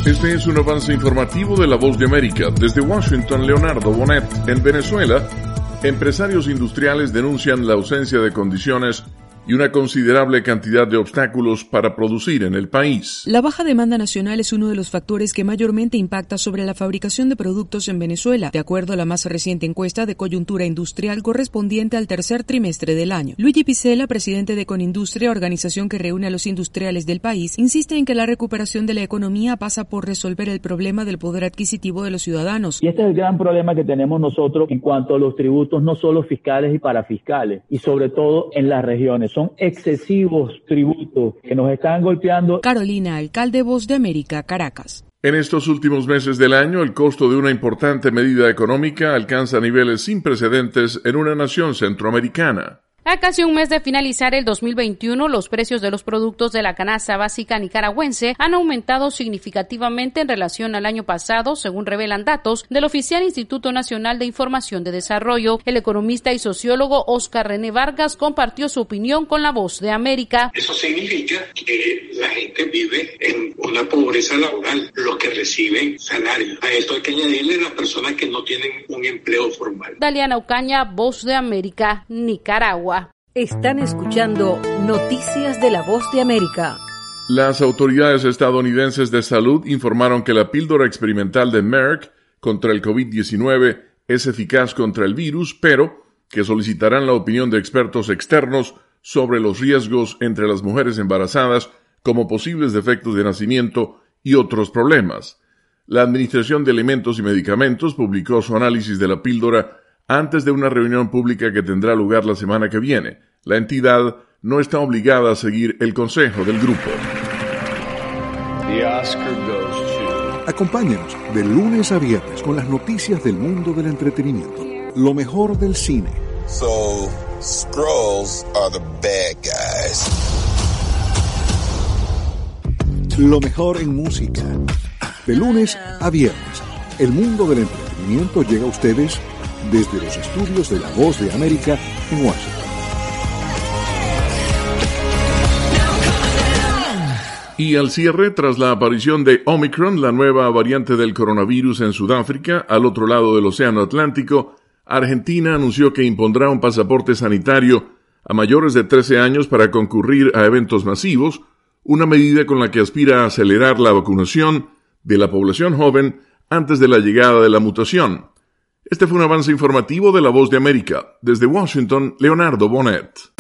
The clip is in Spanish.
Este es un avance informativo de La Voz de América. Desde Washington, Leonardo Bonet. En Venezuela, empresarios industriales denuncian la ausencia de condiciones y una considerable cantidad de obstáculos para producir en el país. La baja demanda nacional es uno de los factores que mayormente impacta sobre la fabricación de productos en Venezuela, de acuerdo a la más reciente encuesta de coyuntura industrial correspondiente al tercer trimestre del año. Luigi Picella, presidente de Conindustria, organización que reúne a los industriales del país, insiste en que la recuperación de la economía pasa por resolver el problema del poder adquisitivo de los ciudadanos. Y este es el gran problema que tenemos nosotros en cuanto a los tributos, no solo fiscales y parafiscales, y sobre todo en las regiones. Son excesivos tributos que nos están golpeando. Carolina Alcalde, Voz de América, Caracas. En estos últimos meses del año, el costo de una importante medida económica alcanza niveles sin precedentes en una nación centroamericana. A casi un mes de finalizar el 2021, los precios de los productos de la canasta básica nicaragüense han aumentado significativamente en relación al año pasado, según revelan datos del oficial Instituto Nacional de Información de Desarrollo. El economista y sociólogo Oscar René Vargas compartió su opinión con La Voz de América. Eso significa que la gente vive en una pobreza laboral, los que reciben salarios. A esto hay que añadirle las personas que no tienen un empleo formal. Daliana Ocaña, Voz de América, Nicaragua. Están escuchando Noticias de La Voz de América. Las autoridades estadounidenses de salud informaron que la píldora experimental de Merck contra el COVID-19 es eficaz contra el virus, pero que solicitarán la opinión de expertos externos sobre los riesgos entre las mujeres embarazadas como posibles defectos de nacimiento y otros problemas. La Administración de Alimentos y Medicamentos publicó su análisis de la píldora antes de una reunión pública que tendrá lugar la semana que viene. La entidad no está obligada a seguir el consejo del grupo. Acompáñanos de lunes a viernes con las noticias del mundo del entretenimiento. Lo mejor del cine. So, Skrulls are the bad guys. Lo mejor en música. De lunes a viernes, el mundo del entretenimiento llega a ustedes desde los estudios de La Voz de América en Washington. Y al cierre, tras la aparición de Omicron, la nueva variante del coronavirus en Sudáfrica, al otro lado del Océano Atlántico, Argentina anunció que impondrá un pasaporte sanitario a mayores de 13 años para concurrir a eventos masivos, una medida con la que aspira a acelerar la vacunación de la población joven antes de la llegada de la mutación. Este fue un avance informativo de La Voz de América. Desde Washington, Leonardo Bonet.